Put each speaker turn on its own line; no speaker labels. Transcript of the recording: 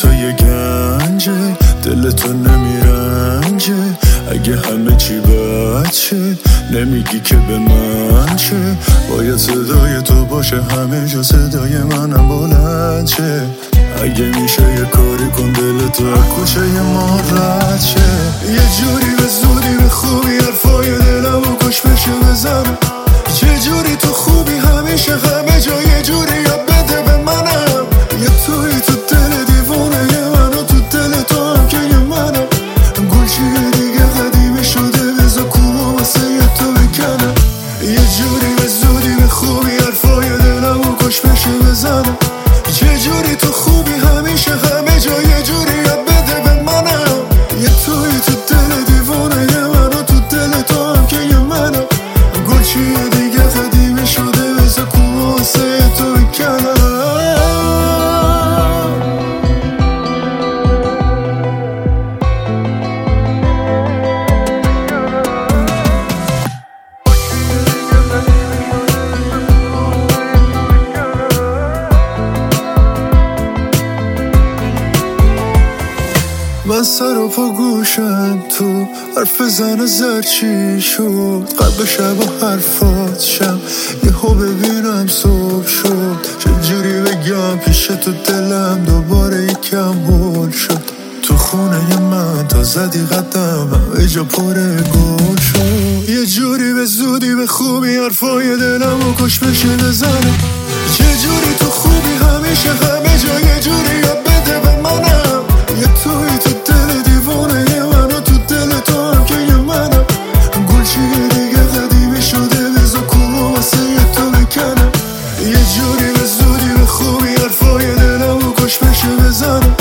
تو یه گنجه، دل تو نمیرنجه. اگه همه چی بد شد نمیگی که به من چه؟ باید صدای تو باشه همه جا، صدای منم بلند شه. اگه میشه یه کاری کن دل تو از کوچه ما رد شه. یه جوری به زودی به خوبی حرفای دلمو گوش بشه بزنم. چه جوری تو خوبی همیشه همه جا، یه جوری یاد بده به منم. یه توی تو دل دیوونه یه منو تو دل تو هم که یه منم. گلچیه دیگه قدیمی شده بزا کوما واسه یه تو بکنم. یه جوری به زودی به خوبی حرفای دلمو گوش بشه بزنم. چه جوری تو خوبی همیشه همه جا، یه جوری یاد بده به منم. یه توی تو دل دیوونه یه منو تو دل تو هم که یه منم. گلچیه دیگه قدیمی شده بزا کوما واسه یه تو بکنم. من سر و پا گوشم تو حرف زن زرچی شد. قلب شب و حرفات شم یهو ببینم صبح شد. چجوری بگم پیش تو دلم دوباره یکم هول شد. تو خونه من تا زدی قدم همه جا پر گل شد. یه جوری به زودی به خوبی حرفای دلم و کش بشه بزنم. چه جوری تو خوبی همیشه همه جا، یه جوری یاد بده به منم. یه توی تو دل دیوونه یه منو تو دل تو هم که یه منم. گلچیه دیگه قدیمی شده بزا کوما واسه یه تو بکنم. یه جوری به زودی به خوبی حرفای دلم و کش بشه بزنم.